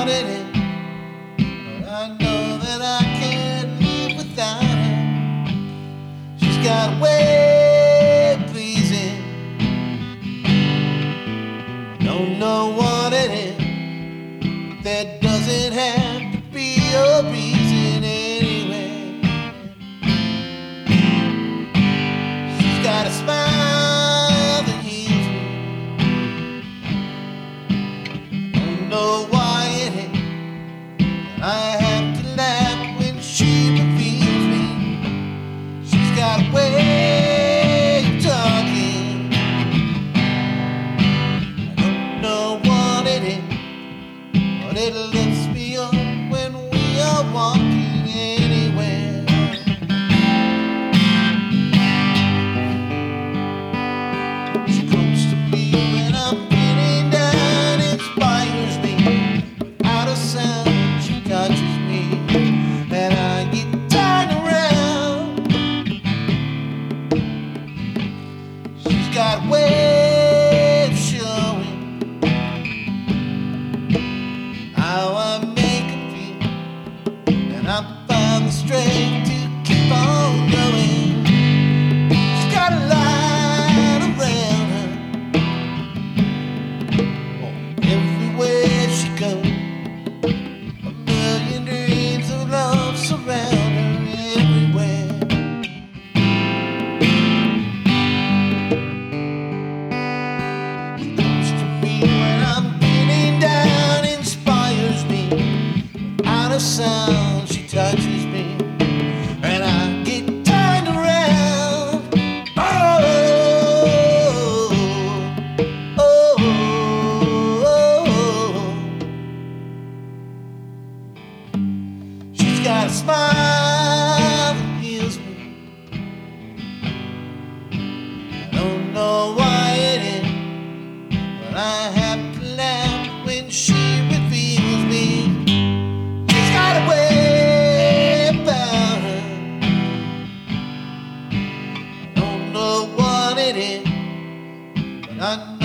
wanted it, but I know that I can't live without her. She's got a way of pleasing. Don't know what it is. There doesn't have to be a reason anyway. She's got a smile that heals me. Don't know why it is, but I have to laugh when she reveals me. She's got a way of talking. I don't know what it is, but it lifts me up when we are walking anywhere. She comes to me when I'm feeling down, inspires me. Without a sound, she touches me, and I get turned around. She's got a way of showing how I make her feel, and I found the strength to keep on going. She's got a light around her. Oh, everywhere she goes, a million dreams of love surround her everywhere. She comes to me when I'm feeling down, inspires me. Without a sound, she touches me, and I get turned around. Oh, oh, oh, oh. She's got a smile that heals me. I don't know why it is, but I have to laugh when she reveals me. She's got a way about her. I don't know what it is, but I know